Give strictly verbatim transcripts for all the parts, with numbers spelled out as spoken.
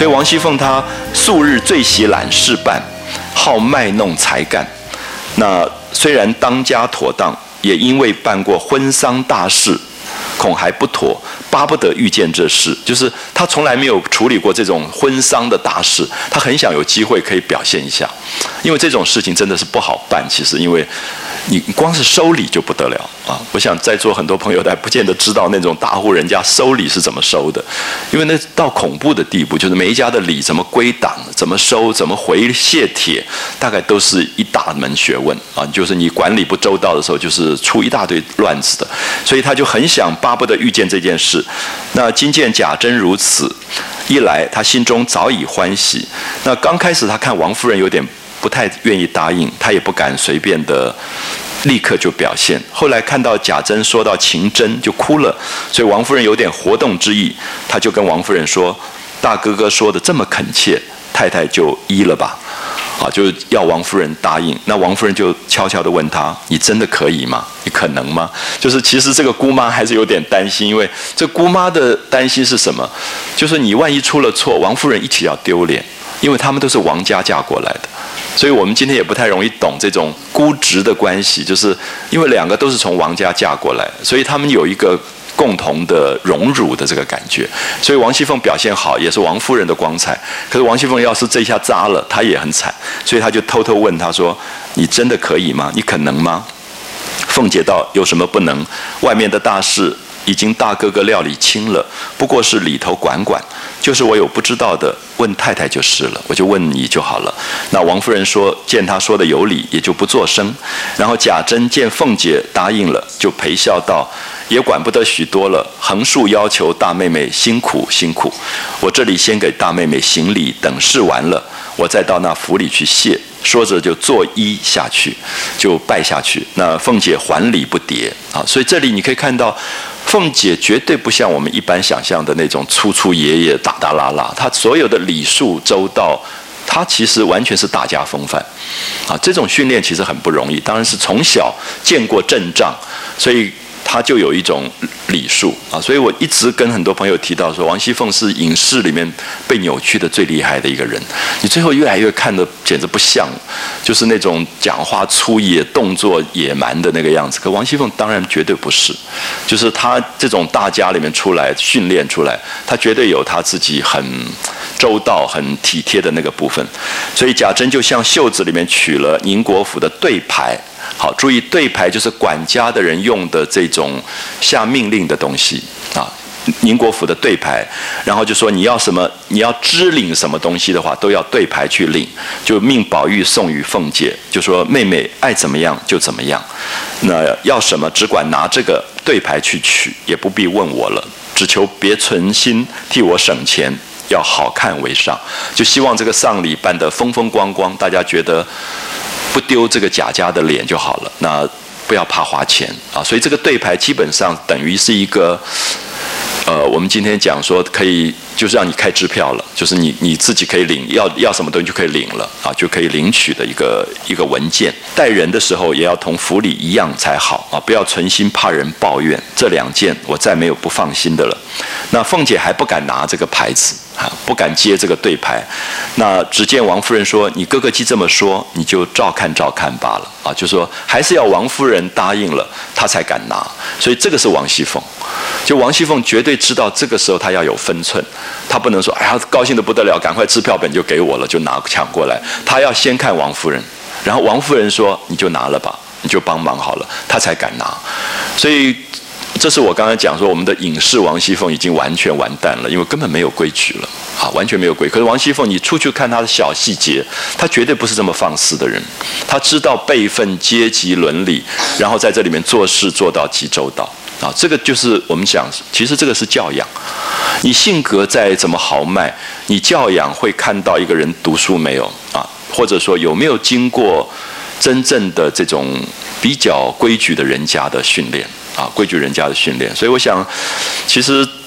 所以王熙凤她素日最喜揽事办，好卖弄才干。那虽然当家妥当，也因为办过婚丧大事，恐还不妥，巴不得遇见这事。就是他从来没有处理过这种婚丧的大事，他很想有机会可以表现一下，因为这种事情真的是不好办。其实，因为你光是收礼就不得了啊！我想在座很多朋友还不见得知道那种大户人家收礼是怎么收的，因为那到恐怖的地步，就是每一家的礼怎么归档、怎么收、怎么回谢帖，大概都是一大门学问啊！就是你管理不周到的时候，就是出一大堆乱子的。所以他就很想巴不得遇见这件事。那今见贾珍如此，一来他心中早已欢喜。那刚开始他看王夫人有点不太愿意答应，他也不敢随便的立刻就表现。后来看到贾珍说到情真就哭了，所以王夫人有点活动之意，他就跟王夫人说：“大哥哥说的这么恳切，太太就依了吧。”啊，就是要王夫人答应。那王夫人就悄悄地问他：“你真的可以吗？你可能吗？”就是其实这个姑妈还是有点担心，因为这姑妈的担心是什么？就是你万一出了错，王夫人一起要丢脸，因为他们都是王家嫁过来的。所以我们今天也不太容易懂这种姑侄的关系，就是因为两个都是从王家嫁过来，所以他们有一个共同的荣辱的这个感觉。所以王熙凤表现好也是王夫人的光彩，可是王熙凤要是这一下扎了，她也很惨，所以她就偷偷问她说：“你真的可以吗？你可能吗？”凤姐道：“有什么不能？外面的大事已经大哥哥料理清了，不过是里头管管，就是我有不知道的，问太太就是了，我就问你就好了。”那王夫人说，见他说的有理，也就不作声。然后贾珍见凤姐答应了，就陪笑道：“也管不得许多了，横竖要求大妹妹辛苦辛苦。我这里先给大妹妹行礼，等事完了，我再到那府里去谢。”说着就作揖下去，就拜下去。那凤姐还礼不迭啊，所以这里你可以看到，凤姐绝对不像我们一般想象的那种粗粗野野、大大拉拉，她所有的礼数周到，她其实完全是大家风范啊。这种训练其实很不容易，当然是从小见过阵仗，所以她就有一种礼数啊。所以我一直跟很多朋友提到说，王熙凤是影视里面被扭曲的最厉害的一个人。你最后越来越看得简直不像，就是那种讲话粗野、动作野蛮的那个样子。可王熙凤当然绝对不是，就是她这种大家里面出来训练出来，她绝对有她自己很周到、很体贴的那个部分。所以贾珍就向袖子里面取了宁国府的对牌。好，注意对牌就是管家的人用的这种下命令的东西啊。宁国府的对牌，然后就说你要什么，你要支领什么东西的话，都要对牌去领。就命宝玉送与凤姐，就说妹妹爱怎么样就怎么样，那要什么只管拿这个对牌去取，也不必问我了，只求别存心替我省钱，要好看为上。就希望这个丧礼办得风风光光，大家觉得不丢这个贾家的脸就好了，那不要怕花钱啊。所以这个对牌基本上等于是一个呃，我们今天讲说可以，就是让你开支票了，就是你你自己可以领，要要什么东西就可以领了啊，就可以领取的一个一个文件。待人的时候也要同府里一样才好啊，不要存心怕人抱怨。这两件我再没有不放心的了。那凤姐还不敢拿这个牌子啊，不敢接这个对牌。那只见王夫人说：“你哥哥既这么说，你就照看照看罢了啊。”就说还是要王夫人答应了，他才敢拿。所以这个是王熙凤，就王熙凤绝对知道这个时候她要有分寸，她不能说哎呀高兴得不得了，赶快支票本就给我了，就拿抢过来。她要先看王夫人，然后王夫人说你就拿了吧，你就帮忙好了，她才敢拿。所以这是我刚才讲说，我们的影视王熙凤已经完全完蛋了，因为根本没有规矩了啊，完全没有规矩。可是王熙凤，你出去看她的小细节，她绝对不是这么放肆的人，她知道辈分、阶级、伦理，然后在这里面做事做到极周到啊。这个就是我们讲，其实这个是教养。你性格再怎么豪迈，你教养会看到一个人读书没有啊，或者说有没有经过真正的这种比较规矩的人家的训练。啊，规矩人家的训练，所以我想，其实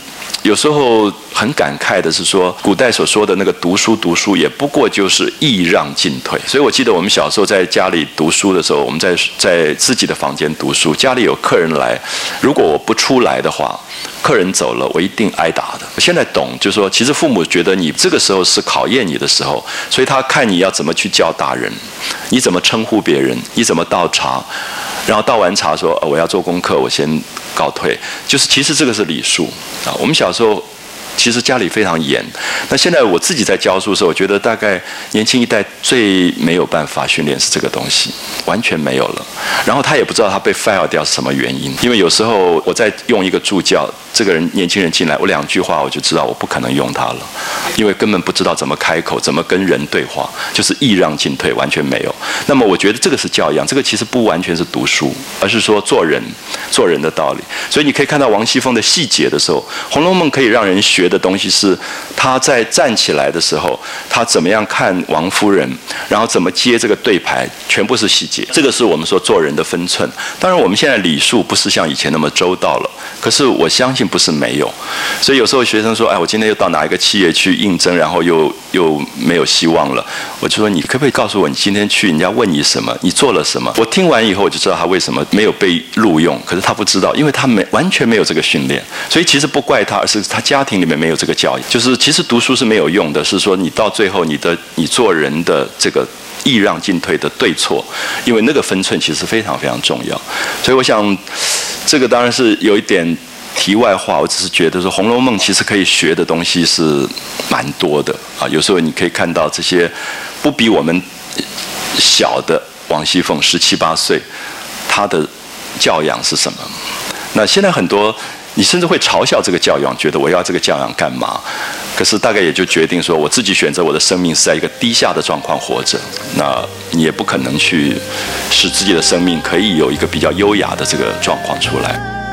有时候很感慨的是说，古代所说的那个读书读书，也不过就是益让进退。所以我记得我们小时候在家里读书的时候，我们在在自己的房间读书，家里有客人来，如果我不出来的话，客人走了，我一定挨打的。我现在懂，就是说，其实父母觉得你这个时候是考验你的时候，所以他看你要怎么去教大人，你怎么称呼别人，你怎么倒茶，然后倒完茶说、哦、我要做功课，我先告退。就是其实这个是礼数啊。我们小时候其实家里非常严，那现在我自己在教书的时候，我觉得大概年轻一代最没有办法训练是这个东西，完全没有了。然后他也不知道他被 fire 掉是什么原因，因为有时候我在用一个助教，这个人年轻人进来，我两句话我就知道我不可能用他了，因为根本不知道怎么开口，怎么跟人对话，就是益让进退，完全没有。那么我觉得这个是教养，这个其实不完全是读书，而是说做人，做人的道理。所以你可以看到王熙凤的细节的时候，《红楼梦》可以让人学的东西是他在站起来的时候，他怎么样看王夫人，然后怎么接这个对牌，全部是细节。这个是我们说做人的分寸。当然我们现在礼数不是像以前那么周到了，可是我相信不是没有。所以有时候学生说，哎，我今天又到哪一个企业去应征，然后又又没有希望了，我就说，你可不可以告诉我你今天去人家问你什么，你做了什么？我听完以后我就知道他为什么没有被录用，可是他不知道，因为他没完全没有这个训练。所以其实不怪他，而是他家庭里面没有这个教育。就是其实读书是没有用的，是说你到最后你的你做人的这个益让进退的对错，因为那个分寸其实非常非常重要。所以我想这个当然是有一点题外话，我只是觉得说《红楼梦》其实可以学的东西是蛮多的啊。有时候你可以看到这些不比我们小的王熙凤十七八岁，她的教养是什么？那现在很多你甚至会嘲笑这个教养，觉得我要这个教养干嘛？可是大概也就决定说，我自己选择我的生命是在一个低下的状况活着，那你也不可能去使自己的生命可以有一个比较优雅的这个状况出来。